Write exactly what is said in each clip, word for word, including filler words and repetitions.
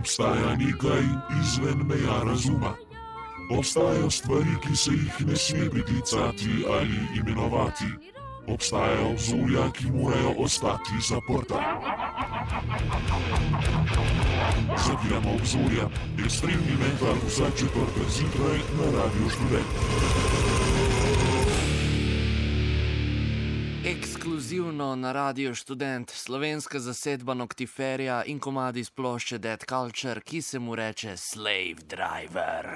obstaja nekaj izven meja razuma. Obstajajo stvari, ki se jih ne sme priklicati ali imenovati. Obstajajo obzorja, ki morajo ostati zaprta. Zapiramo obzorja. Ekstremni metal za četrtek zjutraj na Radio Študent. Ekskluzivno na Radio Študent, slovenska zasedba Noctiferia in komadi iz plošče Dead Culture, ki se mu reče Slave Driver.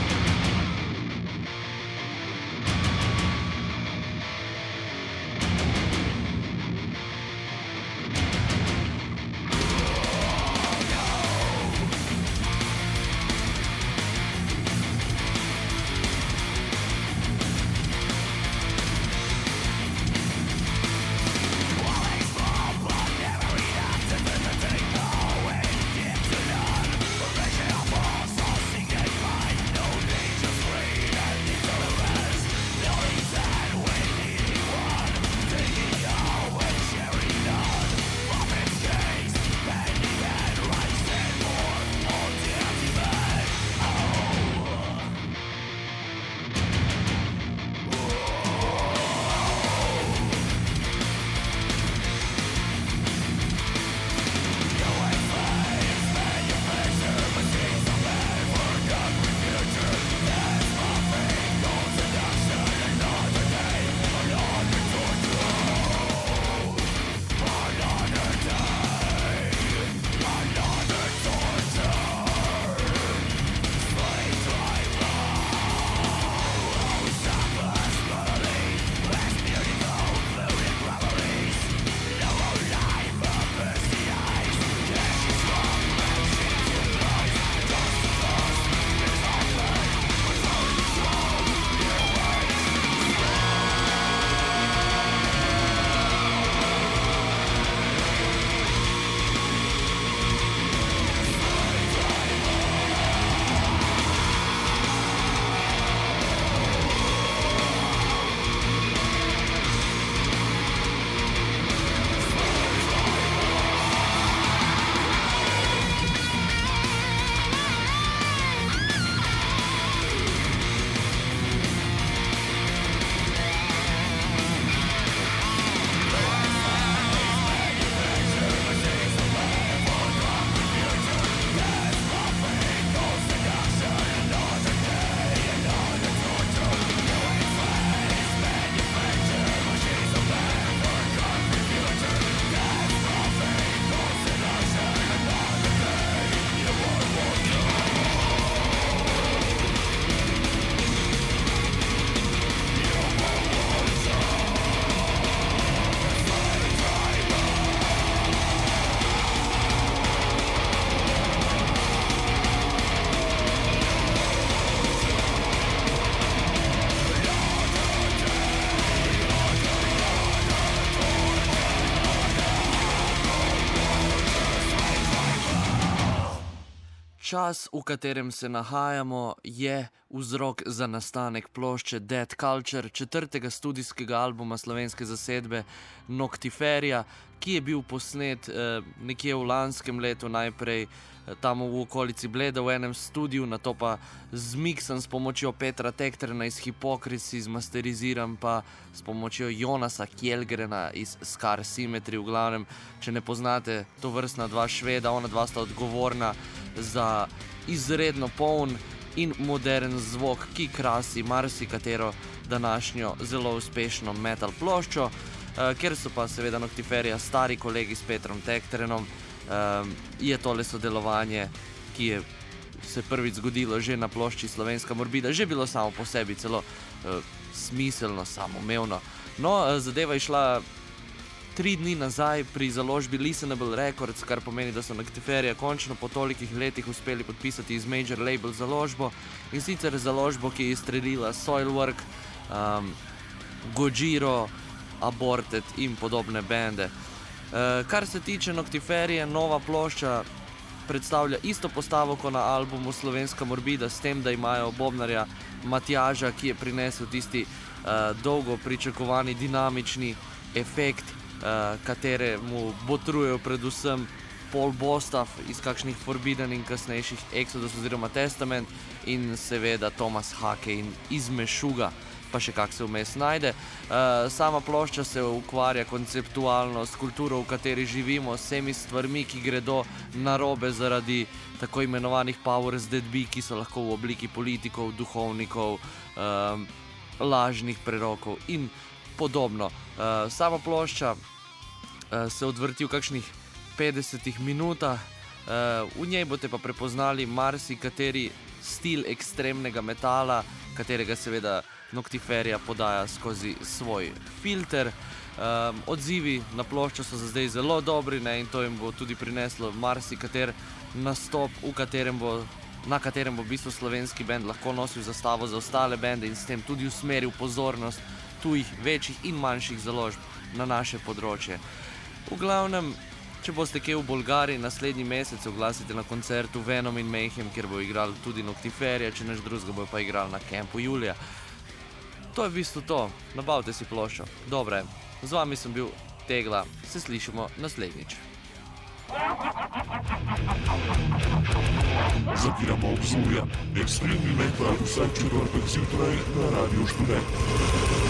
Čas, v katerem se nahajamo, je vzrok za nastanek plošče Dead Culture, četrtega studijskega albuma slovenske zasedbe Noctiferia, ki je bil posnet eh, nekje v lanskem letu, najprej eh, tam v okolici Bleda v enem studiu, nato pa zmiksan s pomočjo Petra Tekterna iz Hypocrisy, zmasteriziran pa s pomočjo Jonasa Kjelgrena iz Scar Symmetry. V glavnem, če ne poznate to vrstna dva Šveda, ona dva sta odgovorna za izredno poln in modern zvok, ki krasi marsikatero današnjo zelo uspešno metal ploščo. Uh, ker so pa seveda Noctiferia stari kolegi s Petrom Tekterenom, uh, je tole sodelovanje, ki je se prvič zgodilo že na plošči Slovenska morbida, že bilo samo po sebi celo uh, smiselno, samoumevno. No, uh, zadeva je šla tri dni nazaj pri založbi Listenable Records, kar pomeni, da so Noctiferia končno po tolikih letih uspeli podpisati iz Major Label založbo, in sicer založbo, ki je izstrelila Soilwork, um, Gojira, Aborted in podobne bende. Uh, kar se tiče Noctiferie, nova plošča predstavlja isto postavo kot na albumu Slovenska morbida, s tem, da imajo bobnarja Matjaža, ki je prinesel tisti uh, dolgo pričakovani dinamični efekt, uh, kateremu botrujejo predvsem Paul Bostaph iz kakšnih Forbidden in kasnejših Exodus oziroma Testament in seveda Thomas Hackey iz Meshuggah, pa še kak se vmes najde. Uh, sama plošča se ukvarja konceptualno s kulturo, v kateri živimo, s vsemi stvarmi, ki gredo narobe zaradi tako imenovanih powers that be, ki so lahko v obliki politikov, duhovnikov, um, lažnih prerokov in podobno. Uh, sama plošča uh, se odvrti v kakšnih petdesetih minutah, uh, v njej boste pa prepoznali marsikateri stil ekstremnega metala, katerega seveda Noctiferia podaja skozi svoj filter. Um, odzivi na ploščo so za zdaj zelo dobri, ne, in to jim bo tudi prineslo marsikater nastop, v katerem bo, na katerem bo v bistvu slovenski bend lahko nosil zastavo za ostale bende in s tem tudi usmeril pozornost tujih, večjih in manjših založb na naše področje. V glavnem, če boste kje v Bolgariji naslednji mesec, oglasite na koncertu Venom in Mayhem, kjer bo igral tudi Noctiferia, če neč drugega bo pa igral na Campu Julija. To je v bistvu to, nabavite si ploščo. Dobre, z vami sem bil Tegla, se slišimo naslednjič. Zapiramo obzorja, ekstremni metal vsak četrtek zjutraj na Radio Študent.